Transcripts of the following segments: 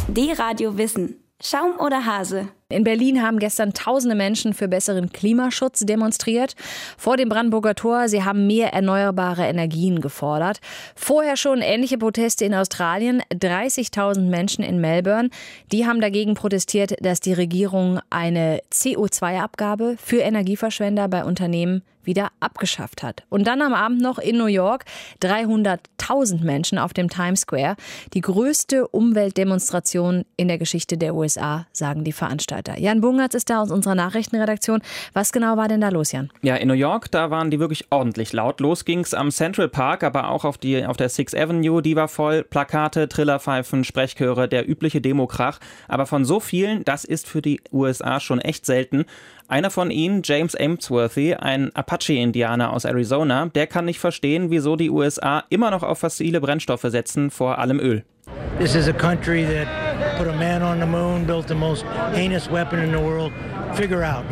D-Radio Wissen. Schaum oder Hase? In Berlin haben gestern tausende Menschen für besseren Klimaschutz demonstriert. Vor dem Brandenburger Tor, sie haben mehr erneuerbare Energien gefordert. Vorher schon ähnliche Proteste in Australien. 30.000 Menschen in Melbourne. Die haben dagegen protestiert, dass die Regierung eine CO2-Abgabe für Energieverschwender bei Unternehmen wieder abgeschafft hat. Und dann am Abend noch in New York 300.000 Menschen auf dem Times Square. Die größte Umweltdemonstration in der Geschichte der USA, sagen die Veranstalter. Jan Bungertz ist da aus unserer Nachrichtenredaktion. Was genau war denn da los, Jan? Ja, in New York, da waren die wirklich ordentlich laut. Los ging's am Central Park, aber auch auf der Sixth Avenue. Die war voll. Plakate, Trillerpfeifen, Sprechchöre, der übliche Demokrach. Aber von so vielen, das ist für die USA schon echt selten. Einer von ihnen, James Amesworthy, ein Apache-Indianer aus Arizona, der kann nicht verstehen, wieso die USA immer noch auf fossile Brennstoffe setzen, vor allem Öl. This is a country that put a man on the moon, built the most heinous weapon in the world. Figure out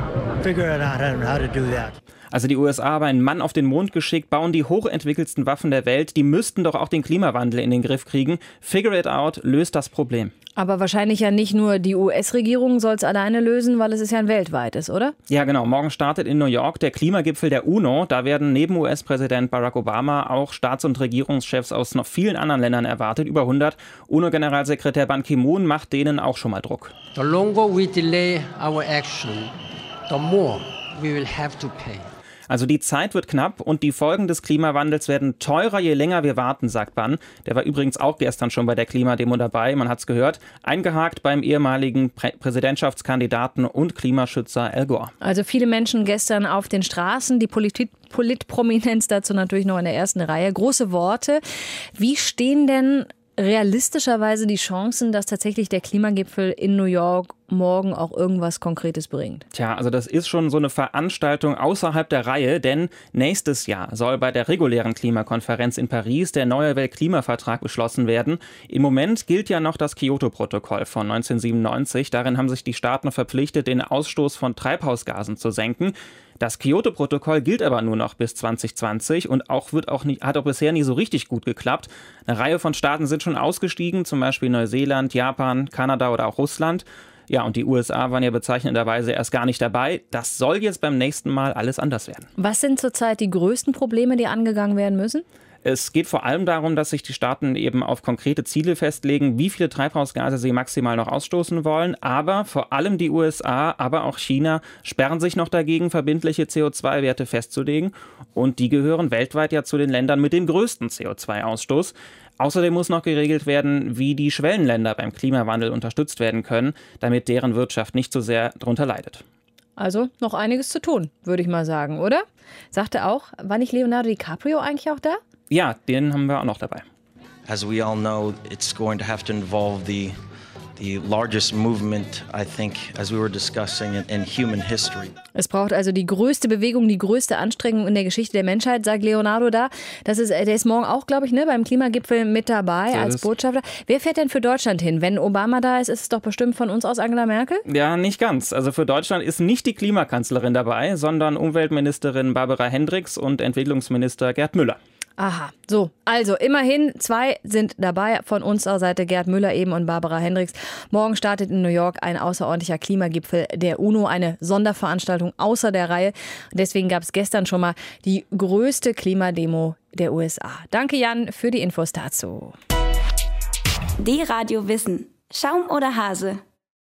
how to do that. Also die USA haben einen Mann auf den Mond geschickt, bauen die hochentwickelsten Waffen der Welt. Die müssten doch auch den Klimawandel in den Griff kriegen. Figure it out, löst das Problem. Aber wahrscheinlich ja nicht nur die US-Regierung soll es alleine lösen, weil es ist ja ein weltweites, oder? Ja, genau. Morgen startet in New York der Klimagipfel der UNO. Da werden neben US-Präsident Barack Obama auch Staats- und Regierungschefs aus noch vielen anderen Ländern erwartet, über 100. UNO-Generalsekretär Ban Ki-moon macht denen auch schon mal Druck. The longer we delay our action, the more we will have to pay. Also die Zeit wird knapp und die Folgen des Klimawandels werden teurer, je länger wir warten, sagt Ban. Der war übrigens auch gestern schon bei der Klimademo dabei, man hat's gehört. Eingehakt beim ehemaligen Präsidentschaftskandidaten und Klimaschützer Al Gore. Also viele Menschen gestern auf den Straßen, die Politprominenz dazu natürlich noch in der ersten Reihe. Große Worte. Wie stehen denn realistischerweise die Chancen, dass tatsächlich der Klimagipfel in New York morgen auch irgendwas Konkretes bringt? Tja, also das ist schon so eine Veranstaltung außerhalb der Reihe, denn nächstes Jahr soll bei der regulären Klimakonferenz in Paris der neue Weltklimavertrag beschlossen werden. Im Moment gilt ja noch das Kyoto-Protokoll von 1997. Darin haben sich die Staaten verpflichtet, den Ausstoß von Treibhausgasen zu senken. Das Kyoto-Protokoll gilt aber nur noch bis 2020 und hat auch bisher nie so richtig gut geklappt. Eine Reihe von Staaten sind schon ausgestiegen, zum Beispiel Neuseeland, Japan, Kanada oder auch Russland. Ja, und die USA waren ja bezeichnenderweise erst gar nicht dabei. Das soll jetzt beim nächsten Mal alles anders werden. Was sind zurzeit die größten Probleme, die angegangen werden müssen? Es geht vor allem darum, dass sich die Staaten eben auf konkrete Ziele festlegen, wie viele Treibhausgase sie maximal noch ausstoßen wollen. Aber vor allem die USA, aber auch China sperren sich noch dagegen, verbindliche CO2-Werte festzulegen. Und die gehören weltweit ja zu den Ländern mit dem größten CO2-Ausstoß. Außerdem muss noch geregelt werden, wie die Schwellenländer beim Klimawandel unterstützt werden können, damit deren Wirtschaft nicht so sehr darunter leidet. Also noch einiges zu tun, würde ich mal sagen, oder? Sagte auch, war nicht Leonardo DiCaprio eigentlich auch da? Ja, den haben wir auch noch dabei. As we all know, it's going to have to involve the largest movement, I think, as we were discussing in human history. Es braucht also die größte Bewegung, die größte Anstrengung in der Geschichte der Menschheit, sagt Leonardo da. Der ist morgen auch, glaube ich, beim Klimagipfel mit dabei als Botschafter. Wer fährt denn für Deutschland hin? Wenn Obama da ist, ist es doch bestimmt von uns aus Angela Merkel? Ja, nicht ganz. Also für Deutschland ist nicht die Klimakanzlerin dabei, sondern Umweltministerin Barbara Hendricks und Entwicklungsminister Gerd Müller. Aha, so, also immerhin 2 sind dabei von unserer Seite, Gerd Müller eben und Barbara Hendricks. Morgen startet in New York ein außerordentlicher Klimagipfel der UNO, eine Sonderveranstaltung außer der Reihe. Deswegen gab es gestern schon mal die größte Klimademo der USA. Danke Jan für die Infos dazu. D-Radio Wissen. Schaum oder Hase?